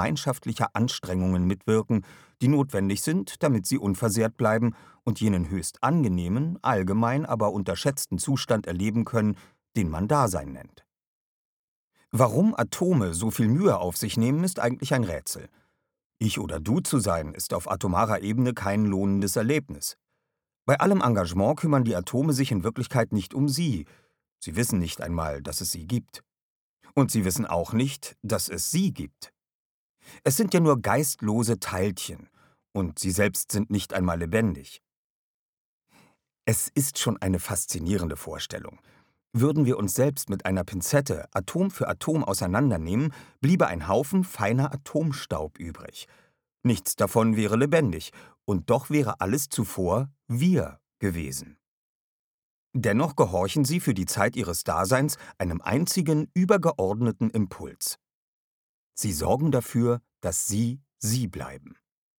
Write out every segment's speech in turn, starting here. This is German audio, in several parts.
gemeinschaftlicher Anstrengungen mitwirken, die notwendig sind, damit sie unversehrt bleiben und jenen höchst angenehmen, allgemein aber unterschätzten Zustand erleben können, den man Dasein nennt. Warum Atome so viel Mühe auf sich nehmen, ist eigentlich ein Rätsel. Ich oder du zu sein, ist auf atomarer Ebene kein lohnendes Erlebnis. Bei allem Engagement kümmern die Atome sich in Wirklichkeit nicht um sie. Sie wissen nicht einmal, dass es sie gibt. Und sie wissen auch nicht, dass es sie gibt. Es sind ja nur geistlose Teilchen, und sie selbst sind nicht einmal lebendig. Es ist schon eine faszinierende Vorstellung. Würden wir uns selbst mit einer Pinzette Atom für Atom auseinandernehmen, bliebe ein Haufen feiner Atomstaub übrig. Nichts davon wäre lebendig, und doch wäre alles zuvor wir gewesen. Dennoch gehorchen sie für die Zeit ihres Daseins einem einzigen übergeordneten Impuls. Sie sorgen dafür, dass sie bleiben.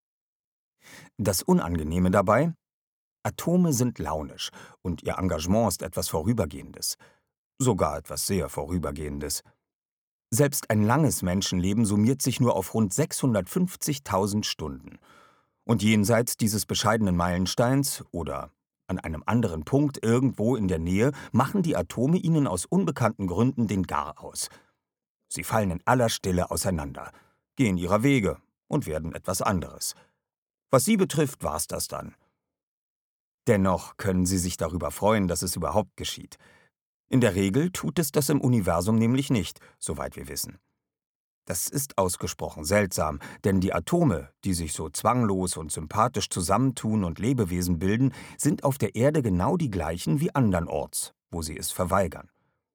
Das Unangenehme dabei: Atome sind launisch, und ihr Engagement ist etwas Vorübergehendes. Sogar etwas sehr Vorübergehendes. Selbst ein langes Menschenleben summiert sich nur auf rund 650.000 Stunden. Und jenseits dieses bescheidenen Meilensteins oder an einem anderen Punkt irgendwo in der Nähe machen die Atome ihnen aus unbekannten Gründen den Gar aus. Sie fallen in aller Stille auseinander, gehen ihrer Wege und werden etwas anderes. Was sie betrifft, war's das dann. Dennoch können sie sich darüber freuen, dass es überhaupt geschieht. In der Regel tut es das im Universum nämlich nicht, soweit wir wissen. Das ist ausgesprochen seltsam, denn die Atome, die sich so zwanglos und sympathisch zusammentun und Lebewesen bilden, sind auf der Erde genau die gleichen wie andernorts, wo sie es verweigern.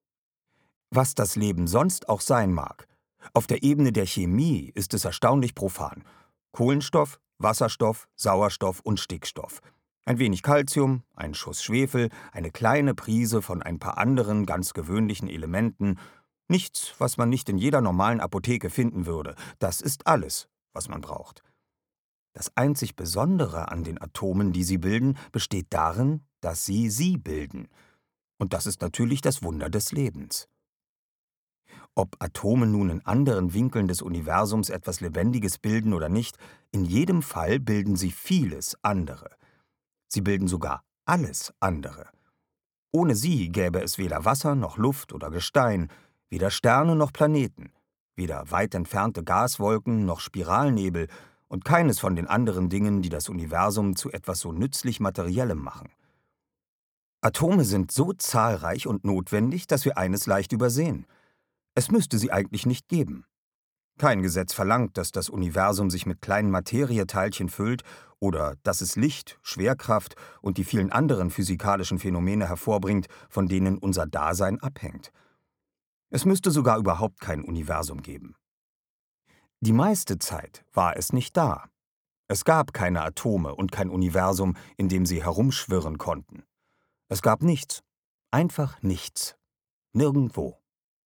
Was das Leben sonst auch sein mag, auf der Ebene der Chemie ist es erstaunlich profan. Kohlenstoff, Wasserstoff, Sauerstoff und Stickstoff. Ein wenig Calcium, ein Schuss Schwefel, eine kleine Prise von ein paar anderen ganz gewöhnlichen Elementen. Nichts, was man nicht in jeder normalen Apotheke finden würde. Das ist alles, was man braucht. Das einzig Besondere an den Atomen, die sie bilden, besteht darin, dass sie bilden. Und das ist natürlich das Wunder des Lebens. Ob Atome nun in anderen Winkeln des Universums etwas Lebendiges bilden oder nicht, in jedem Fall bilden sie vieles andere. Sie bilden sogar alles andere. Ohne sie gäbe es weder Wasser noch Luft oder Gestein, weder Sterne noch Planeten, weder weit entfernte Gaswolken noch Spiralnebel und keines von den anderen Dingen, die das Universum zu etwas so nützlich Materiellem machen. Atome sind so zahlreich und notwendig, dass wir eines leicht übersehen: Es müsste sie eigentlich nicht geben. Kein Gesetz verlangt, dass das Universum sich mit kleinen Materieteilchen füllt oder dass es Licht, Schwerkraft und die vielen anderen physikalischen Phänomene hervorbringt, von denen unser Dasein abhängt. Es müsste sogar überhaupt kein Universum geben. Die meiste Zeit war es nicht da. Es gab keine Atome und kein Universum, in dem sie herumschwirren konnten. Es gab nichts. Einfach nichts. Nirgendwo.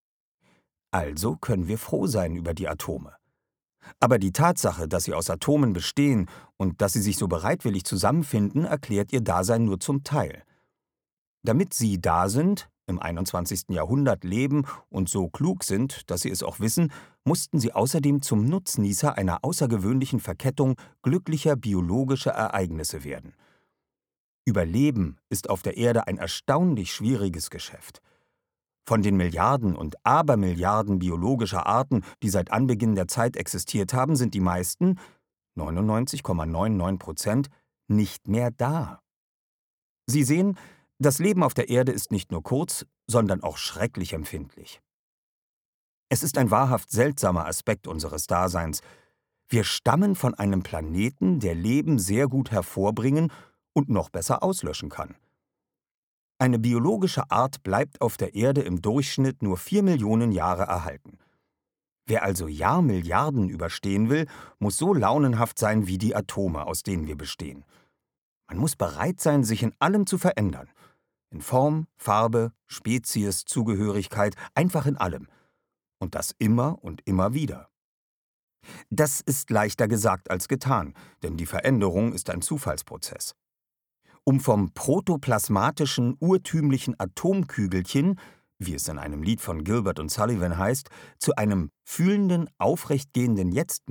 Also können wir froh sein über die Atome. Aber die Tatsache, dass sie aus Atomen bestehen und dass sie sich so bereitwillig zusammenfinden, erklärt ihr Dasein nur zum Teil. Damit sie da sind, im 21. Jahrhundert leben und so klug sind, dass sie es auch wissen, mussten sie außerdem zum Nutznießer einer außergewöhnlichen Verkettung glücklicher biologischer Ereignisse werden. Überleben ist auf der Erde ein erstaunlich schwieriges Geschäft. Von den Milliarden und Abermilliarden biologischer Arten, die seit Anbeginn der Zeit existiert haben, sind die meisten, 99,99%, nicht mehr da. Sie sehen, das Leben auf der Erde ist nicht nur kurz, sondern auch schrecklich empfindlich. Es ist ein wahrhaft seltsamer Aspekt unseres Daseins. Wir stammen von einem Planeten, der Leben sehr gut hervorbringen und noch besser auslöschen kann. Eine biologische Art bleibt auf der Erde im Durchschnitt nur 4 Millionen Jahre erhalten. Wer also Jahrmilliarden überstehen will, muss so launenhaft sein wie die Atome, aus denen wir bestehen. Man muss bereit sein, sich in allem zu verändern. In Form, Farbe, Spezies, Zugehörigkeit, einfach in allem. Und das immer und immer wieder. Das ist leichter gesagt als getan, denn die Veränderung ist ein Zufallsprozess. Um vom protoplasmatischen, urtümlichen Atomkügelchen, wie es in einem Lied von Gilbert und Sullivan heißt, zu einem fühlenden, aufrechtgehenden Jetzt